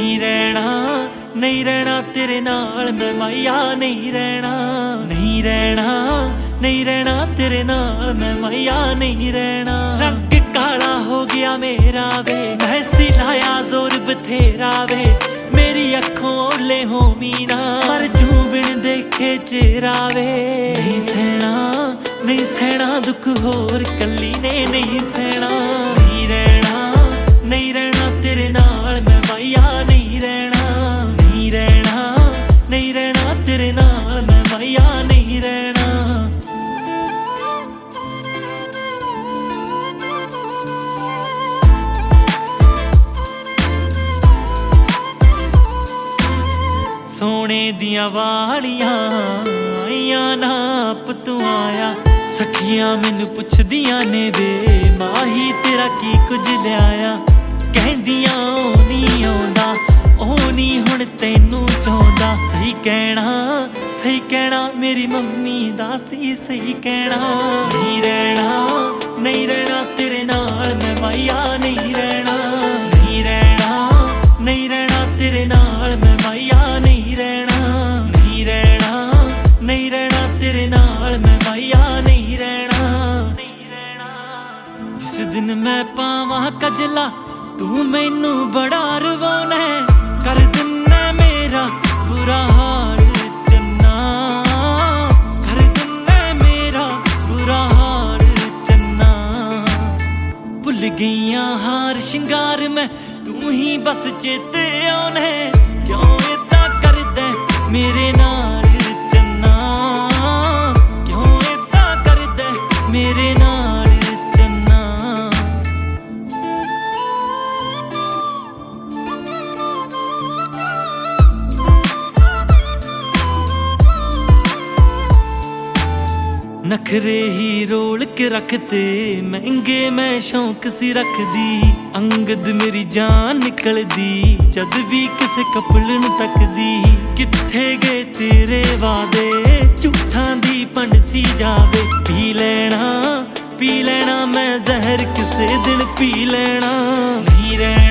नहीं रहना, नहीं रहना तेरे नाल मैं माया, नहीं रहना, नहीं रहना, नहीं रहना तेरे नाल मैं माया, नहीं रहना। रंग काला हो गया मेरा वे, मैं सिलाया जोर बथेरा वे, मेरी अखों ओले हो मीना, पर जू बिन देखे चेहरा वे। नहीं सहना, नहीं सहना दुख होर कली ने नहीं सहना, नहीं रहना, नहीं रहना तेरे नाल मैं माया, नहीं रहना, नहीं रहना, नहीं रहना तेरे नाल मैं माया, नहीं रहना। सोने दिया वालियां आइया नाप तू आया, सखियां मैनू पुछदियां ने वे माही तेरा की कुछ लियाया, कहंदियां ओ नहीं आउंदा, ओ नहीं हुण तैनू चाहुंदा। सही कहना मेरी मम्मी दा सी सही कहना, नहीं रहना, नहीं रहना तेरे नाल मैं माया, नहीं रहना, नहीं रहना, नहीं रहना तेरे नाल मैं माया, नहीं रहना, नहीं रहना, नहीं रहना तेरे नाल मैं माया, नहीं रहना, नहीं रहना। जिस दिन मैं पावां कजला तू मैनू बड़ा रवाना, कर दिना मेरा बुरा हाल चन्ना, कर दिना मेरा बुरा हाल चन्ना। भुल गईयां हार शिंगार मैं तू ही बस चेते आने, क्यों इदा करदा मेरे नाल चन्ना, क्यों इदा करदा मेरे नाल चन्ना। नखरे ही रोल के रखते महंगे मैं शौक सी रखदी, अंगद मेरी जान निकल दी जद भी किसे कपड़न तकदी। किथे गए तेरे वादे झूठां दी पंड सी जावे, पी लेना मैं जहर किसे दिन पी लेना, नहीं रहना।